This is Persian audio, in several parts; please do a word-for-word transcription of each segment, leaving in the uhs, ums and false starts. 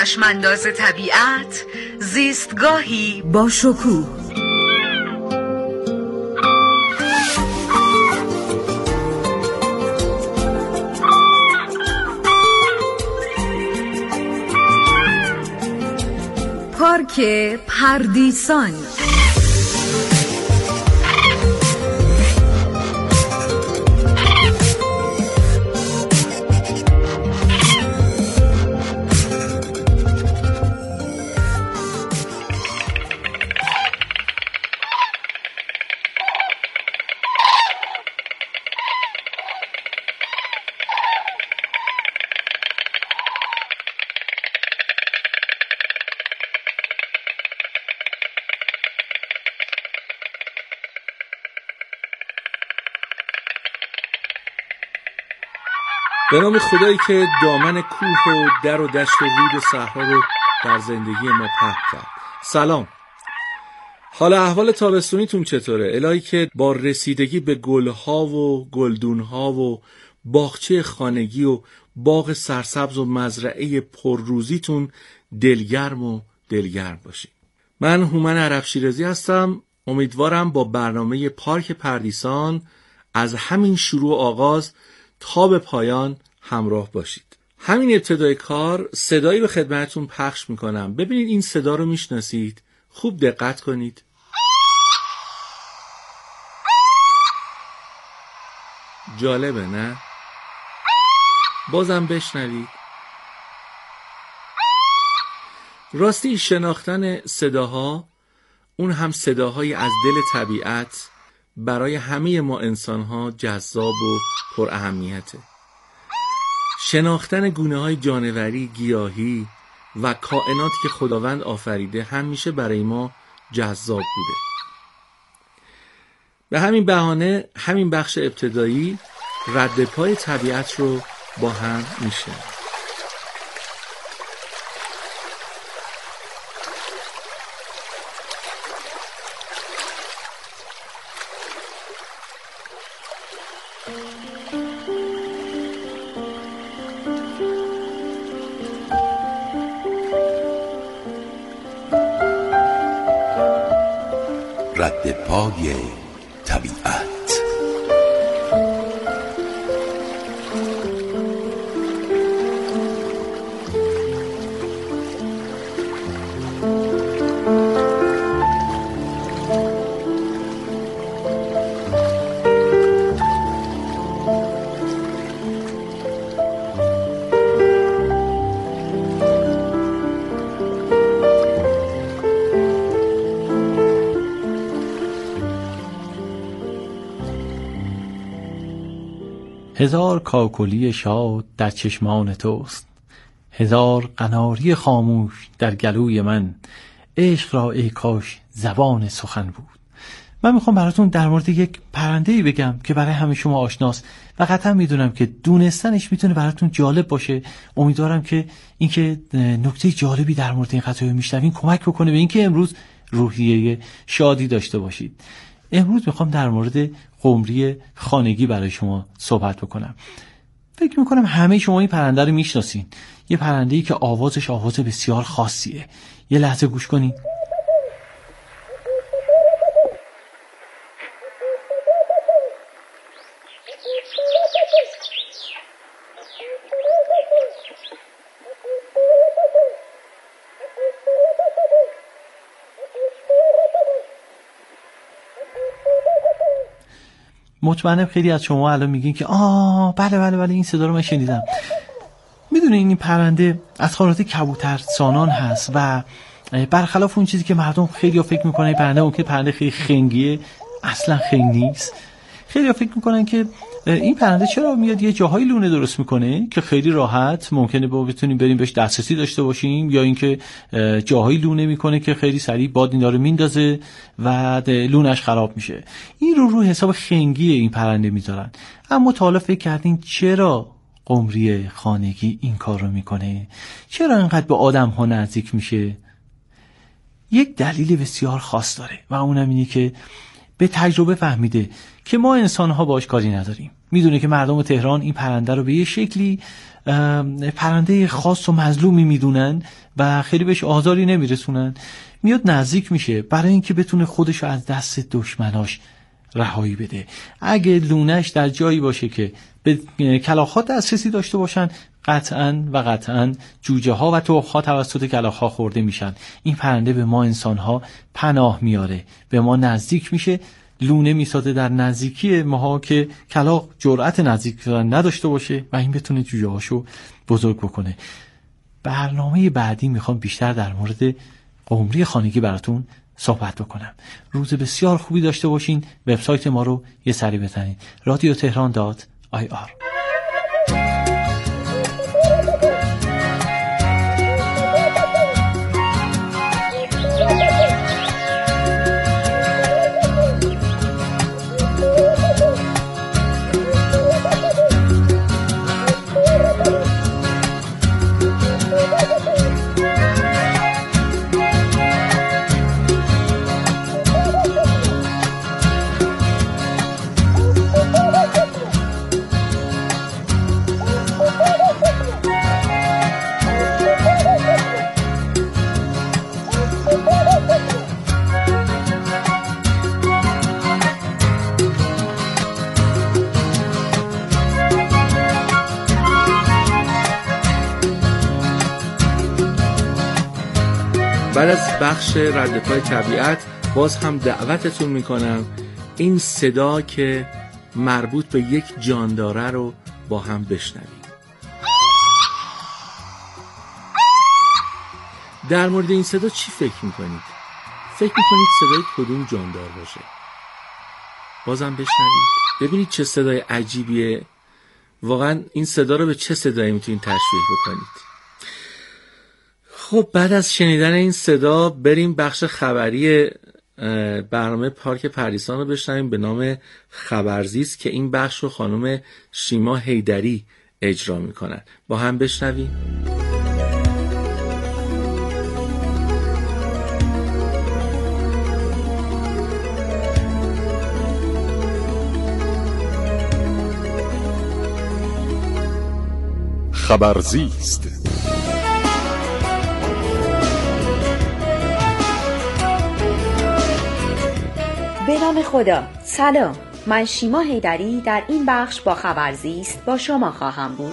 چشمانداز طبیعت، زیستگاهی با شکوه. پارک پردیسان. به نام خدایی که دامن کوه و در و دشت و رود و صحرا رو در زندگی ما پهن کرد. سلام. حال احوال تابستونیتون چطوره؟ الهی که با رسیدگی به گلها و گلدونها و باغچه خانگی و باغ سرسبز و مزرعه پرروزیتون دلگرم و دلگرم باشید. من هومن عرب شیرازی هستم. امیدوارم با برنامه پارک پردیسان از همین شروع آغاز تا به پایان همراه باشید. همین ابتدای کار صدایی به خدمتتون پخش میکنم. ببینید این صدا رو میشناسید؟ خوب دقت کنید. جالبه نه؟ بازم بشنوید. راستی شناختن صداها، اون هم صداهایی از دل طبیعت، برای همه ما انسان‌ها جذاب و پر اهمیته. شناختن گونه‌های جانوری، گیاهی و کائناتی که خداوند آفریده همیشه برای ما جذاب بوده. به همین بهانه همین بخش ابتدایی رد پای طبیعت رو با هم میشه. رد پای طبیعت. هزار کاکلی شاد در چشمان توست، هزار قناری خاموش در گلوی من. عشق را ای کاش زبان سخن بود. من میخوام براتون در مورد یک پرنده‌ای بگم که برای همه شما آشناست و قطعا میدونم که دونستنش میتونه براتون جالب باشه. امیدوارم که اینکه نکته جالبی در مورد این قضیه میشنوین کمک بکنه به اینکه امروز روحیه شادی داشته باشید. امروز میخوام در مورد قمری خانگی برای شما صحبت بکنم. فکر میکنم همه شما این پرنده رو میشناسین. یه پرنده‌ای که آوازش آواز بسیار خاصیه. یه لحظه گوش کنین. مطمئنم خیلی از شما الان میگین که آه بله بله بله این صدا رو من شنیدم. میدونین این پرنده از خانواده کبوترسانان هست و برخلاف اون چیزی که مردم خیلی ها فکر میکنن این پرنده اون که پرنده خیلی خنگیه، اصلا خنگ نیست. خیلی ها فکر میکنن که این پرنده چرا میاد یه جاهای لونه درست میکنه که خیلی راحت ممکنه با بتونیم بریم بهش دسترسی داشته باشیم، یا اینکه جاهای لونه میکنه که خیلی سریع باد اینا رو میندازه و لونش خراب میشه. این رو رو حساب خنگی این پرنده میذارن. اما تا حالا فکر کردین چرا قمری خانگی این کار رو میکنه؟ چرا اینقدر به آدم ها نزدیک میشه؟ یک دلیل بسیار خاص داره و اونم اینه که به تجربه فهمیده که ما انسان ها باش کاری نداریم. میدونه که مردم تهران این پرنده رو به یه شکلی پرنده خاص و مظلومی میدونن و خیلی بهش آزاری نمیرسونن، میاد نزدیک میشه برای اینکه بتونه خودشو از دست دشمناش رهایی بده. اگه لونش در جایی باشه که به کلاغ‌ها دسترسی داشته باشن، قطعاً و قطعاً جوجه ها و تخم‌ها توسط کلاغ‌ها خورده میشن. این پرنده به ما انسان‌ها پناه میاره، به ما نزدیک میشه، لونه میسازه در نزدیکی ماها که کلاغ جرأت نزدیک شدن نداشته باشه و این بتونه جوجه هاشو بزرگ بکنه. برنامه بعدی میخوام بیشتر در مورد قمری خانگی براتون صحبت بکنم. روز بسیار خوبی داشته باشین. وبسایت ما رو یه سری بزنید، رادیو تهران دات آی آر. بعد از بخش رد پای طبیعت باز هم دعوتتون میکنم این صدا که مربوط به یک جانداره رو با هم بشنویم. در مورد این صدا چی فکر میکنید؟ فکر میکنید صدای کدوم جاندار باشه؟ بازم بشنوید ببینید چه صدای عجیبیه. واقعا این صدا رو به چه صدایی میتونید تشبیه بکنید؟ خب بعد از شنیدن این صدا بریم بخش خبری برنامه پارک پردیسان رو بشنویم به نام خبرزیست که این بخش رو خانم شیما حیدری اجرا میکنن. با هم بشنویم. خبرزیست. به نام خدا. سلام، من شیما حیدری در این بخش با خبرزیست با شما خواهم بود.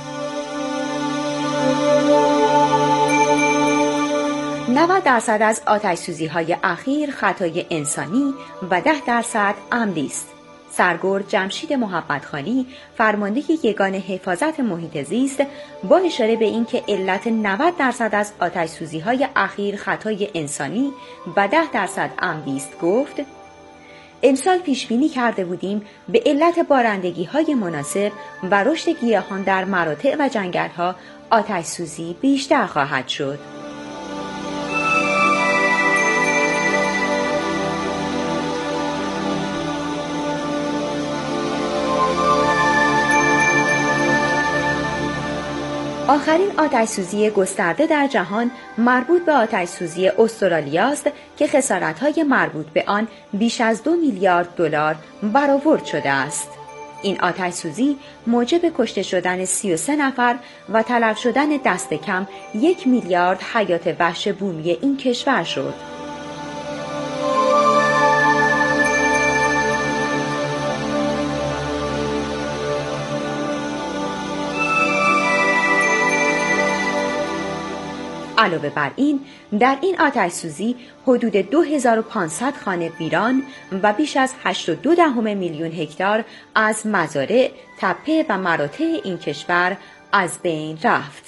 نود درصد از آتش سوزی های اخیر خطای انسانی و ده درصد عمدی است. سرگرد جمشید محبتخانی، فرمانده یگان حفاظت محیط زیست، با اشاره به اینکه علت نود درصد از آتش سوزی های اخیر خطای انسانی و ده درصد عمدی است گفت: امسال پیش بینی کرده بودیم به علت بارندگی های مناسب و رشد گیاهان در مراتع و جنگل ها آتش سوزی بیشتر خواهد شد. آخرین آتش‌سوزی گسترده در جهان مربوط به آتش‌سوزی استرالیا است که خسارت‌های مربوط به آن بیش از دو میلیارد دلار برآورد شده است. این آتش‌سوزی موجب کشته شدن سی و سه نفر و تلف شدن دست کم یک میلیارد حیات وحش بومی این کشور شد. علاوه بر این، در این آتش‌سوزی حدود دو هزار و پانصد خانه ویران و بیش از هشت و دو دهم میلیون هکتار از مزارع، تپه و مراتع این کشور از بین رفت.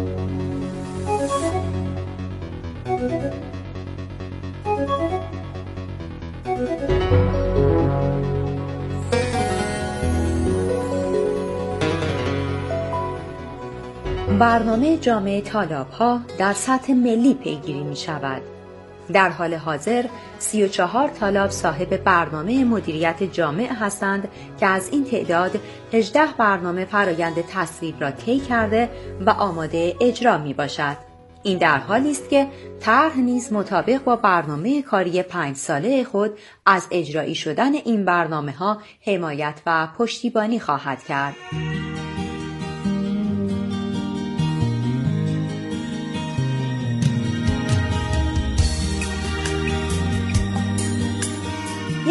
برنامه جامع تالاب‌ها در سطح ملی پیگیری می شود. در حال حاضر سی و چهار تالاب صاحب برنامه مدیریت جامع هستند که از این تعداد هجده برنامه فرایند تصویب را طی کرده و آماده اجرا می باشد. این در حالی است که طرح نیز مطابق با برنامه کاری پنج ساله خود از اجرایی شدن این برنامه‌ها حمایت و پشتیبانی خواهد کرد.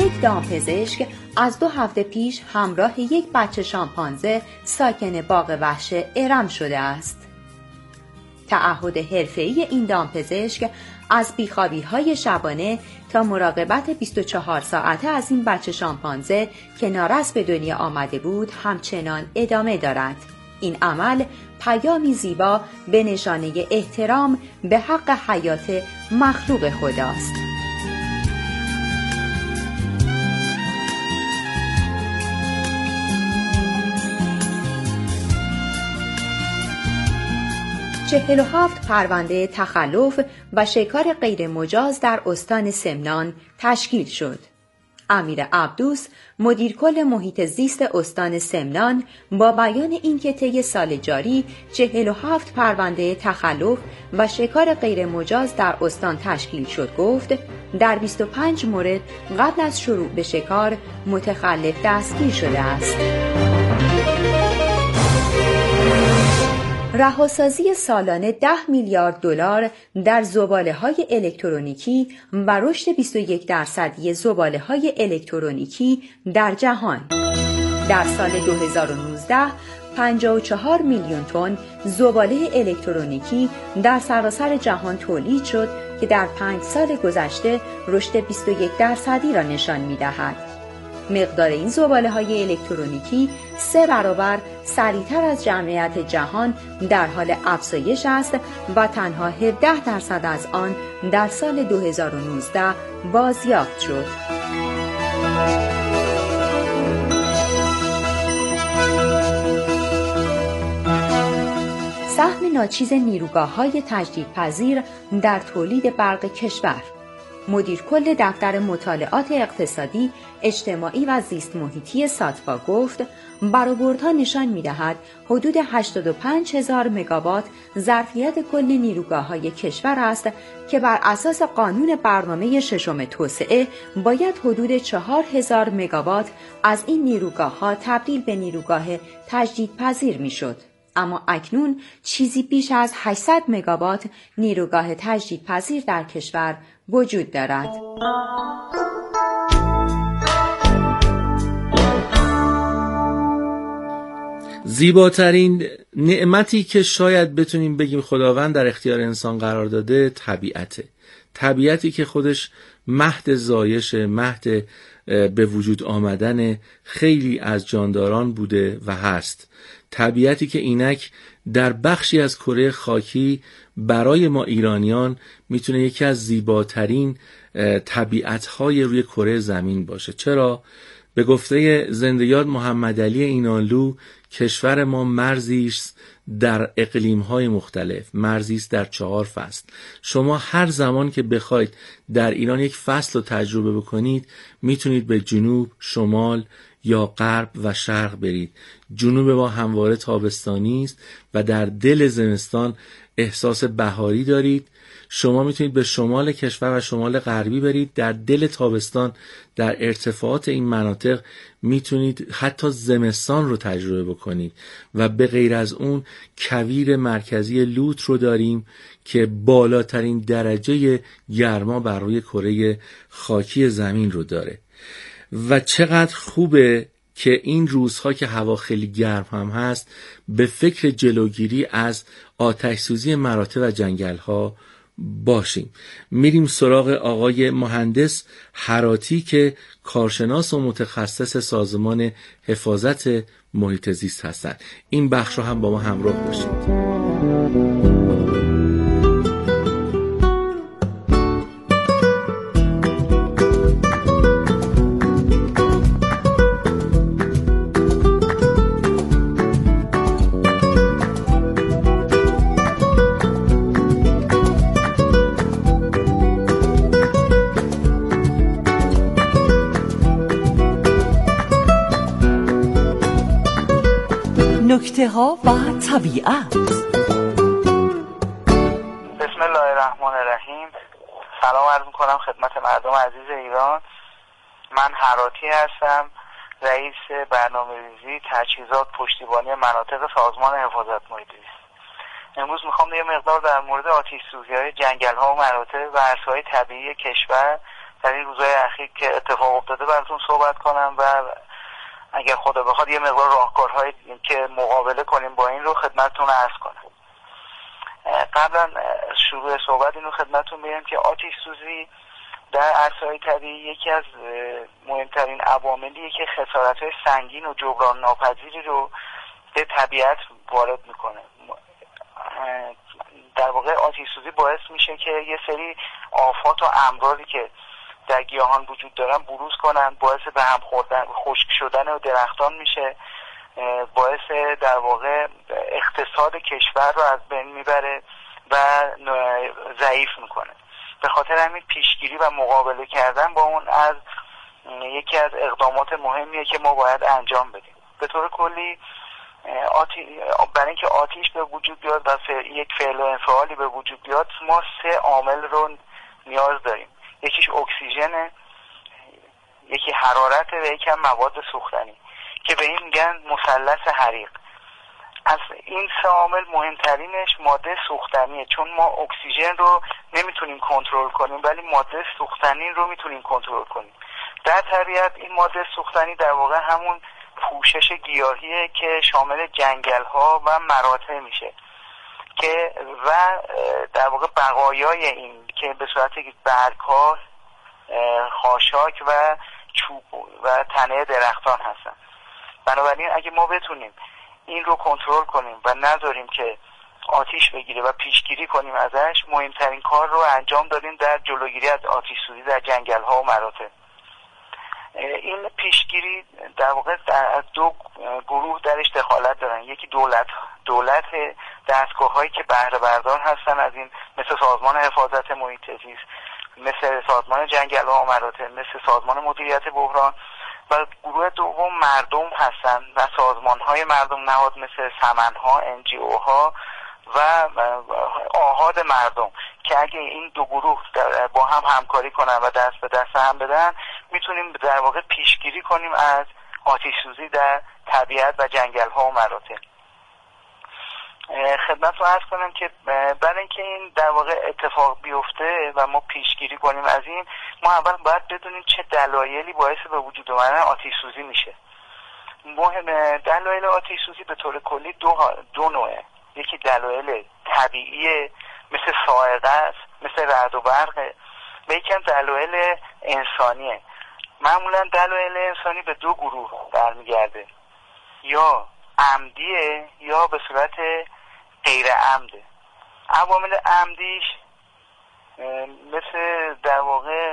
یک دامپزشک از دو هفته پیش همراه یک بچه شامپانزه ساکن باغ وحش ارم شده است. تعهد حرفه‌ای این دامپزشک از بیخوابی‌های شبانه تا مراقبت بیست و چهار ساعته از این بچه شامپانزه که نارس به دنیا آمده بود همچنان ادامه دارد. این عمل پیامی زیبا به نشانه احترام به حق حیات مخلوق خداست. چهل و هفت پرونده تخلف و شکار غیر مجاز در استان سمنان تشکیل شد. امیر عبدوس مدیر کل محیط زیست استان سمنان با بیان اینکه طی سال جاری چهل و هفت پرونده تخلف و شکار غیر مجاز در استان تشکیل شد گفت در بیست و پنج مورد قبل از شروع به شکار متخلف دستگیر شده است. رهاسازی سالانه ده میلیارد دلار در زباله‌های الکترونیکی و رشد بیست و یک درصدی زباله‌های الکترونیکی در جهان. در سال دو هزار و نوزده پنجاه و چهار میلیون تن زباله الکترونیکی در سراسر جهان تولید شد که در پنج سال گذشته رشد بیست و یک درصدی را نشان می‌دهد. مقدار این زباله‌های الکترونیکی سه برابر سریعتر از جمعیت جهان در حال افزایش است و تنها هفده درصد از آن در سال دو هزار و نوزده بازیافت شد. سهم ناچیز نیروگاه‌های تجدیدپذیر در تولید برق کشور. مدیر کل دفتر مطالعات اقتصادی، اجتماعی و زیست محیطی ساتپا گفت برآوردها نشان می‌دهد حدود هشتاد و پنج هزار مگاوات ظرفیت کل نیروگاه‌های کشور است که بر اساس قانون برنامه ششم توسعه باید حدود چهار هزار مگاوات از این نیروگاه‌ها تبدیل به نیروگاه تجدیدپذیر می‌شد. اما اکنون چیزی بیش از هشتصد مگاوات نیروگاه تجدیدپذیر در کشور وجود دارد. زیباترین نعمتی که شاید بتونیم بگیم خداوند در اختیار انسان قرار داده طبیعته. طبیعتی که خودش مهد زایش، مهد به وجود آمدن خیلی از جانداران بوده و هست. طبیعتی که اینک در بخشی از کره خاکی برای ما ایرانیان میتونه یکی از زیباترین طبیعت‌های روی کره زمین باشه. چرا؟ به گفته زنده‌یاد محمد علی اینانلو کشور ما مرزی است در اقلیم‌های مختلف، مرزی است در چهار فصل. شما هر زمان که بخواید در ایران یک فصل رو تجربه بکنید میتونید به جنوب، شمال یا غرب و شرق برید. جنوب ما همواره تابستانی است و در دل زمستان احساس بهاری دارید. شما میتونید به شمال کشور و شمال غربی برید، در دل تابستان در ارتفاعات این مناطق میتونید حتی زمستان رو تجربه بکنید و به غیر از اون کویر مرکزی لوت رو داریم که بالاترین درجه گرما بر روی کره خاکی زمین رو داره. و چقدر خوبه که این روزها که هوا خیلی گرم هم هست به فکر جلوگیری از آتش سوزی مراتع و جنگل ها باشیم. میریم سراغ آقای مهندس حراتی که کارشناس و متخصص سازمان حفاظت محیط زیست هستند. این بخش رو هم با ما همراه باشید. نکته ها و طبیعت. بسم الله الرحمن الرحیم. سلام عرض میکنم خدمت مردم عزیز ایران. من حراتی هستم، رئیس برنامه‌ریزی تجهیزات پشتیبانی مناطق سازمان حفاظت محیط زیست. امروز میخوام یه مقدار در مورد آتش سوزی‌های جنگل‌ها و مناطق و عرصه‌های طبیعی کشور در این روزهای اخیر که اتفاق افتاده براتون صحبت کنم و اگر خدا بخواد یه مقدار راهکارهایی که مقابله کنیم با این رو خدمتتون عرض کنم. قبلا شروع صحبت اینو خدمتتون بگم که آتش سوزی در عرصه‌های طبیعی یکی از مهمترین عواملیه که خسارت‌های سنگین و جبران ناپذیری رو به طبیعت وارد میکنه. در واقع آتش سوزی باعث میشه که یه سری آفات و امراضی که در گیاهان وجود دارن بروز کنن، باعث به هم خوردن، خشک شدن و درختان میشه، باعث در واقع اقتصاد کشور رو از بین میبره و ضعیف میکنه. به خاطر همین پیشگیری و مقابله کردن با اون از یکی از اقدامات مهمیه که ما باید انجام بدیم. به طور کلی آتی... برای اینکه آتش به وجود بیاد و ف... یک فعل و انفعالی به وجود بیاد ما سه عامل رو نیاز داریم. یکیش اکسیژن، یکی حرارت و یکی هم مواد سوختنی که به این میگن مثلث حریق. از این سه عامل مهمترینش ماده سوختنیه، چون ما اکسیژن رو نمیتونیم کنترل کنیم ولی ماده سوختنی رو میتونیم کنترل کنیم. در طبیعت این ماده سوختنی در واقع همون پوشش گیاهیه که شامل جنگل ها و مراتع میشه که و در واقع بقایای این که به صورت برگ ها، خاشاک و چوب و تنه درختان هستن. بنابراین اگه ما بتونیم این رو کنترل کنیم و نذاریم که آتش بگیره و پیشگیری کنیم ازش، مهمترین کار رو انجام دادیم در جلوگیری از آتش سوزی در جنگل ها و مراتع. این پیشگیری در واقع از دو گروه درش دخالت دارن. یکی دولت دولت دستگاه هایی که بهره بردار هستن از این، مثل سازمان حفاظت محیط زیست، مثل سازمان جنگل ها و مراتع، مثل سازمان مدیریت بحران، و گروه دوم مردم هستن و سازمان های مردم نهاد مثل سمن ها، ان جی او ها و آحاد مردم که اگه این دو گروه با هم همکاری کنن و دست به دست هم بدن میتونیم در واقع پیشگیری کنیم از آتش سوزی در طبیعت و جنگل ها و مراتع. خدمت رو عرض کنم که برای اینکه این در واقع اتفاق بیفته و ما پیشگیری کنیم از این، ما اول باید بدونیم چه دلایلی باعث به وجود اومدن آتش سوزی میشه. مهم دلایل آتش سوزی به طور کلی دو دو نوعه. یکی دلایل طبیعی مثل صاعقه است، مثل رعد و برق، و یکی هم دلایل انسانیه. معمولا دلایل انسانی به دو گروه برمیگرده، یا عمدیه یا به صورت غیر عمده. عوامل عمدیش مثل در واقع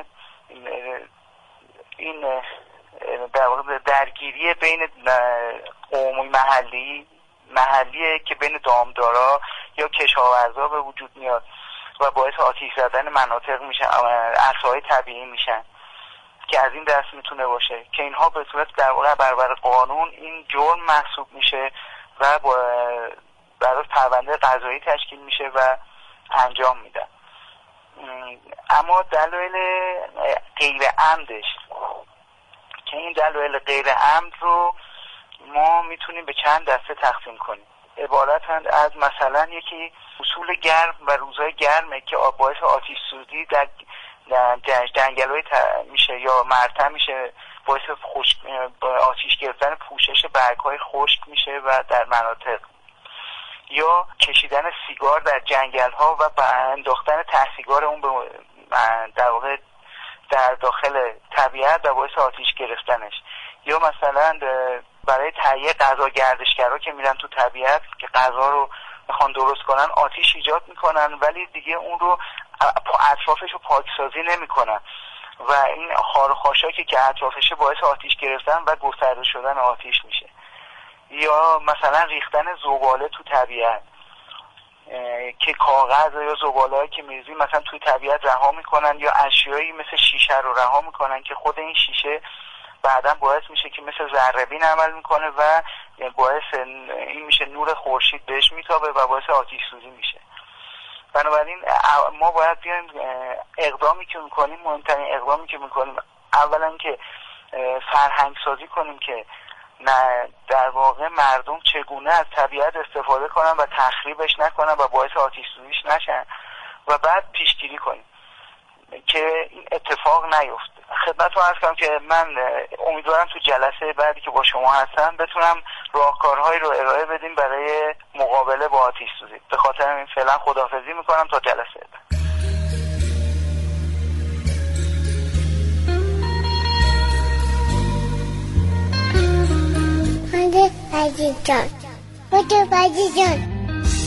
این در واقع درگیری بین قومی محلی محلیه که بین دامدارا یا کشاورزا به وجود میاد و باعث آتش زدن مناطق میشن، عرصه‌های طبیعی میشن که از این دست میتونه باشه که اینها به صورت در واقع برابر قانون این جرم محسوب میشه و برای پرونده قضایی تشکیل میشه و انجام میدن. اما دلایل غیر عمدش که این دلایل غیر عمد رو ما میتونیم به چند دسته تقسیم کنیم. عبارتند از مثلا یکی فصول گرم و روزهای گرمه که باعث آتش سوزی در جنگل‌های میشه یا مرتع میشه، باعث خشک آتش گرفتن پوشش برگ‌های خشک میشه و در مناطق، یا کشیدن سیگار در جنگل‌ها و انداختن ته سیگار اون به در واقع در داخل طبیعت و باعث آتش گرفتنش، یا مثلا برای تهیه غذا گردشگرها که میرن تو طبیعت که غذا رو میخوان درست کنن آتش ایجاد میکنن ولی دیگه اون رو اطرافش رو پاکسازی نمیکنن و این خار و خاشاکی که اطرافشه باعث آتش گرفتن و گسترده شدن آتش میشه. یا مثلا ریختن زباله تو طبیعت که کاغذ یا زباله‌ای که میریزیم مثلا توی طبیعت رها میکنن، یا اشیایی مثل شیشه رو رها میکنن که خود این شیشه بعدا باعث میشه که مثل ذره‌بین عمل میکنه و باعث این میشه نور خورشید بهش میتابه و باعث آتش سوزی میشه. بنابراین ما باید بیایم اقدامی که میکنیم، مهمترین اقدامی که میکنیم اولا که فرهنگ سازی کنیم که نه در واقع مردم چگونه از طبیعت استفاده کنن و تخریبش نکنن و باعث آتش سوزیش نشن، و بعد پیشگیری کنیم. که این اتفاق نیفته. خدمتتون عرض کنم که من امیدوارم تو جلسه بعدی که با شما هستم بتونم راهکارهایی رو ارائه بدیم برای مقابله با آتش سوزی. به خاطر این فعلا خداحافظی میکنم تا جلسه بعد. بده بازی جان، بده بازی جان.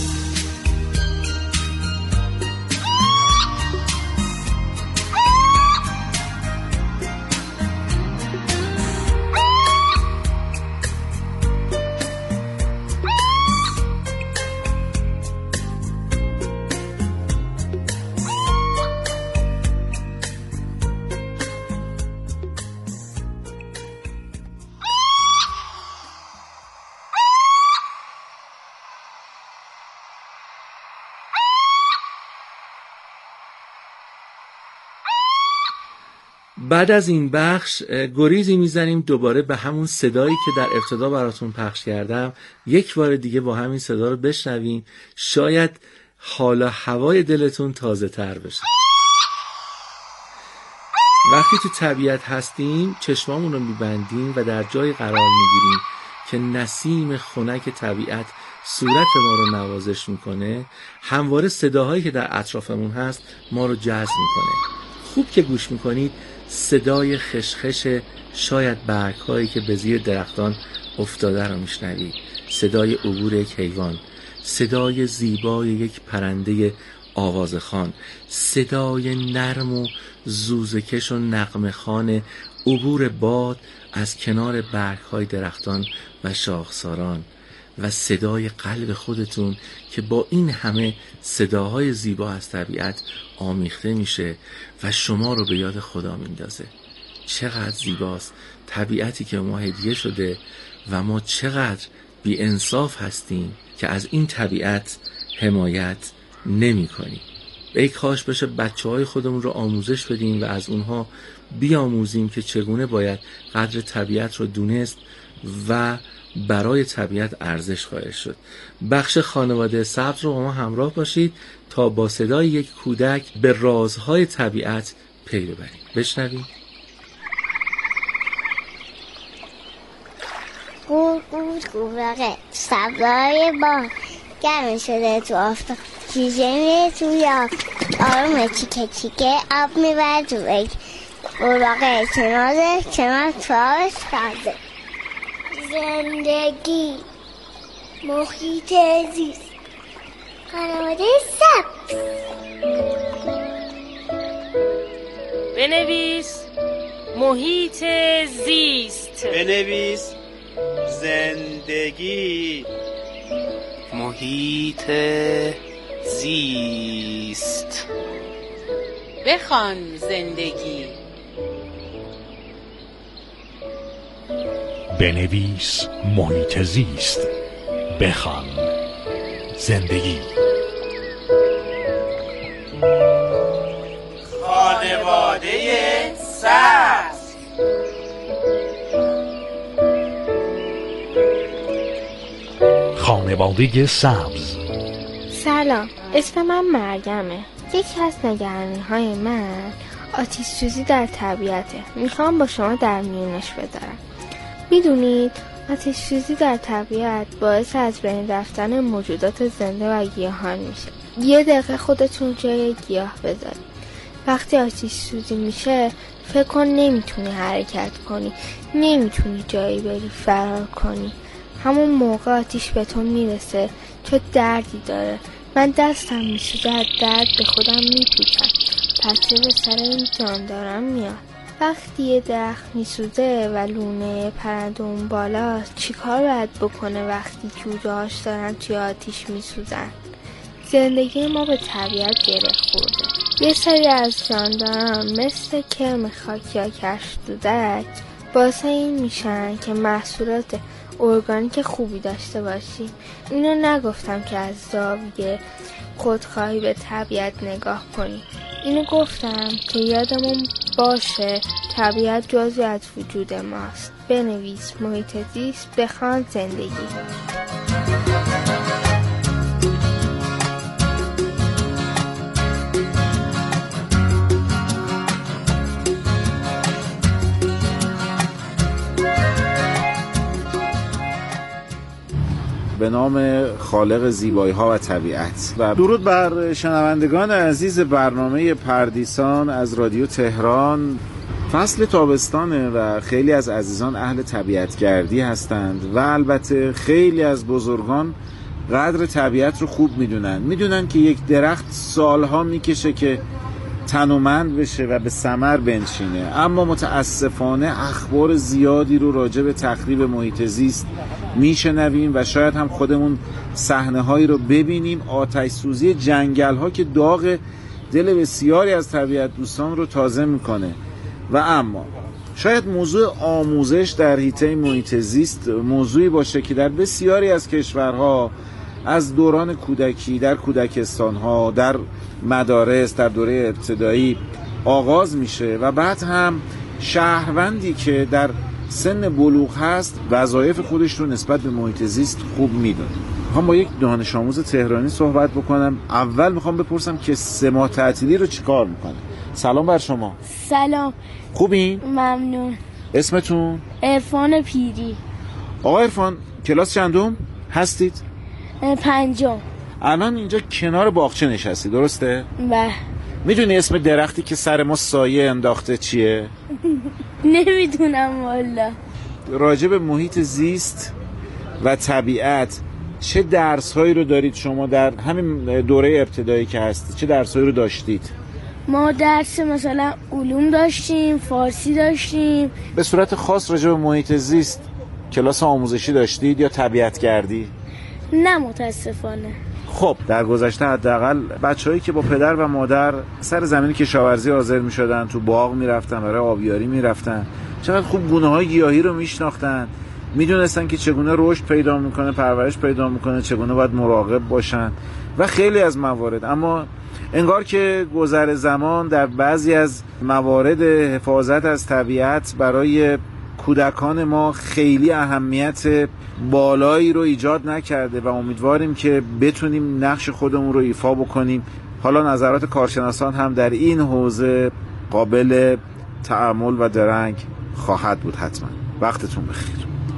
بعد از این بخش گریزی میزنیم دوباره به همون صدایی که در ابتدا براتون پخش کردم. یک بار دیگه با همین صدا رو بشنویم، شاید حال و هوای دلتون تازه تر بشه. وقتی تو طبیعت هستیم چشمامون رو میبندیم و در جای قرار میگیریم که نسیم خنک طبیعت صورت ما رو نوازش میکنه، همواره صداهایی که در اطرافمون هست ما رو جذب میکنه. خوب که گوش میکنید صدای خشخش شاید برگ‌هایی که به زیر درختان افتاده رو میشنوید، صدای عبور یک حیوان، صدای زیبای یک پرنده آوازخوان، صدای نرم و زوزکش و نغمه‌خوان عبور باد از کنار برگ‌های درختان و شاخساران و صدای قلب خودتون که با این همه صداهای زیبا از طبیعت آمیخته میشه و شما رو به یاد خدا میندازه. چقدر زیباست طبیعتی که ما هدیه شده و ما چقدر بی انصاف هستیم که از این طبیعت حمایت نمی کنیم. ای کاش بشه بچه های خودمون رو آموزش بدیم و از اونها بیاموزیم که چگونه باید قدر طبیعت رو دونست و برای طبیعت ارزش قائل شد. بخش خانواده سبز رو با ما همراه باشید تا با صدای یک کودک به رازهای طبیعت پی ببریم. بشنویم. گور گور گورقه سبزای با گرم شده تو آفتاب، چیزه میره تو یاب، آرومه چیکه چیکه آب میبره تو بگ، گورقه کنازه کنار توابش کرده. زندگی، محیط زیست، خانواده سبز. بنویس محیط زیست. بنویس زندگی، محیط زیست. بخوان زندگی. بنویس محیط زیست. بخوان زندگی. خانواده سبز. خانواده سبز. سلام، اسم من مرگمه. یکی از نگرانی‌های من آتش سوزی در طبیعته. میخوام با شما در میونش بذارم. میدونید آتش سوزی در طبیعت باعث از بین رفتن موجودات زنده و گیاهان میشه. یه دقیقه خودتون جای گیاه بذارید. وقتی آتش سوزی میشه فکر کن نمیتونی حرکت کنی، نمیتونی جایی بری فرار کنی. همون موقع آتش به تو میرسه چون دردی داره. من دستم میسوزه، از درد به خودم میپیچم، پس به سر این جاندارم میاد. وقتی یه درخت میسوزه و لونه پرنده اون بالاست، چیکار باید بکنه وقتی جوجه‌هاش دارن توی آتیش میسوزن؟ زندگی ما به طبیعت گره خورده. یه سری از جانداران مثل کرم خاکی یا کشدودک باعث این میشن که محصولات ارگانیک خوبی داشته باشی. اینو نگفتم که از زاویه خودخواهی به طبیعت نگاه کنی. اینو گفتم که یادمون باشه طبیعت جزئی از وجود ماست. بنویس محیط زیست. بخوان زندگی. به نام خالق زیبایی‌ها و طبیعت. و درود بر شنوندگان عزیز برنامه پردیسان از رادیو تهران. فصل تابستانه و خیلی از عزیزان اهل طبیعتگردی هستند و البته خیلی از بزرگان قدر طبیعت رو خوب میدونن. میدونن که یک درخت سالها میکشه که تنومند بشه و به ثمر بنشینه، اما متاسفانه اخبار زیادی رو راجع به تخریب محیط زیست میشنویم و شاید هم خودمون صحنه هایی رو ببینیم. آتش سوزی جنگل ها که داغ دل بسیاری از طبیعت دوستان رو تازه میکنه. و اما شاید موضوع آموزش در حیطه محیط زیست موضوعی باشه که در بسیاری از کشورها از دوران کودکی، در کودکستان‌ها، در مدارس، در دوره ابتدایی آغاز میشه و بعد هم شهروندی که در سن بلوغ هست وظایف خودش رو نسبت به محیط زیست خوب میدونه. میخوام با یک دانش آموز تهرانی صحبت بکنم. اول میخوام بپرسم که سه ماه تعطیلی رو چیکار میکنه؟ سلام بر شما. سلام. خوبین؟ ممنون. اسمتون؟ عرفان پیری. آقا عرفان، کلاس چندم هستید؟ پنجم. الان اینجا کنار باغچه نشستی، درسته؟ بله. میدونی اسم درختی که سر ما سایه انداخته چیه؟ نمیدونم والا. راجع به محیط زیست و طبیعت چه درس‌هایی رو دارید شما در همین دوره ابتدایی که هستید؟ چه درس‌هایی رو داشتید؟ ما درس مثلا علوم داشتیم، فارسی داشتیم. به صورت خاص راجع به محیط زیست کلاس آموزشی داشتید یا طبیعتگردی؟ نه متاسفانه. خب در گذشته حداقل بچه‌هایی که با پدر و مادر سر زمین کشاورزی حاضر می‌شدن، تو باغ می‌رفتن، برای آبیاری می‌رفتن، چقدر خوب گونه‌های گیاهی رو می‌شناختن، می‌دونستن که چگونه رشد پیدا می‌کنه، پرورش پیدا می‌کنه، چگونه باید مراقب باشن و خیلی از موارد. اما انگار که گذر زمان در بعضی از موارد حفاظت از طبیعت برای کودکان ما خیلی اهمیت بالایی رو ایجاد نکرده و امیدواریم که بتونیم نقش خودمون رو ایفا بکنیم. حالا نظرات کارشناسان هم در این حوزه قابل تأمل و درنگ خواهد بود. حتما وقتتون بخیر.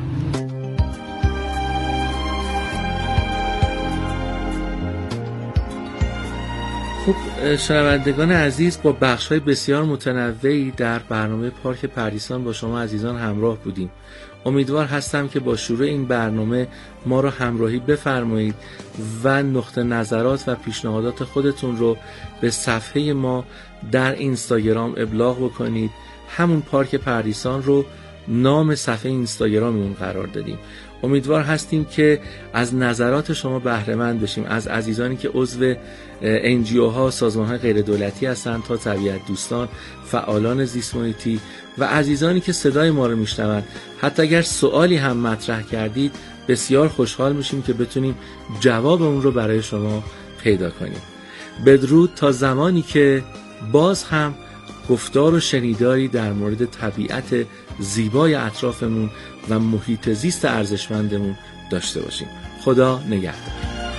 خب شنوندگان عزیز، با بخش‌های بسیار متنوعی در برنامه پارک پردیسان با شما عزیزان همراه بودیم. امیدوار هستم که با شروع این برنامه ما رو همراهی بفرمایید و نقطه نظرات و پیشنهادات خودتون رو به صفحه ما در اینستاگرام ابلاغ بکنید. همون پارک پردیسان رو نام صفحه اینستاگراممون قرار دادیم. امیدوار هستیم که از نظرات شما بهره مند بشیم، از عزیزانی که عضو ان جی او ها، سازمان‌های غیر دولتی هستند تا طبیعت دوستان، فعالان زیست محیطی و عزیزانی که صدای ما رو میشنوند. حتی اگر سوالی هم مطرح کردید بسیار خوشحال میشیم که بتونیم جواب اون رو برای شما پیدا کنیم. بدرود تا زمانی که باز هم گفتار و شنیداری در مورد طبیعت زیبای اطرافمون و محیط زیست ارزشمندمون داشته باشیم. خدا نگهدار.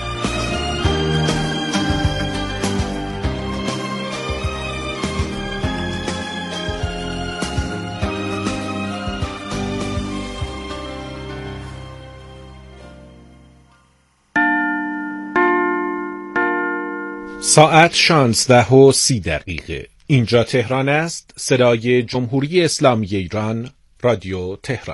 ساعت شانزده و سی دقیقه. اینجا تهران است. صدای جمهوری اسلامی ایران، رادیو تهران.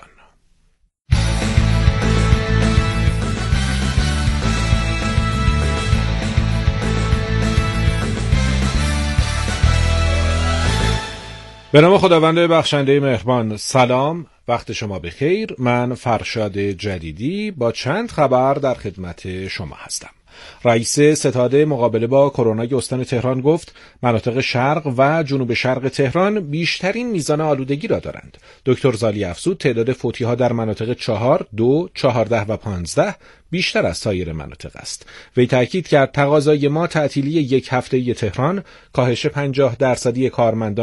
به نام خداوند بخشنده مهربان. سلام، وقت شما بخیر. من فرشاد جدیدی با چند خبر در خدمت شما هستم. رئیس ستاد مقابله با کرونا استان تهران گفت مناطق شرق و جنوب شرق تهران بیشترین میزان آلودگی را دارند. دکتر زالی افزود تعداد فوتی‌ها در مناطق چهار، دو، چهارده و پانزده بیشتر از سایر مناطق است. وی تاکید کرد تقاضای ما تعطیلی یک هفته‌ای تهران، کاهش پنجاه درصدی کارمندان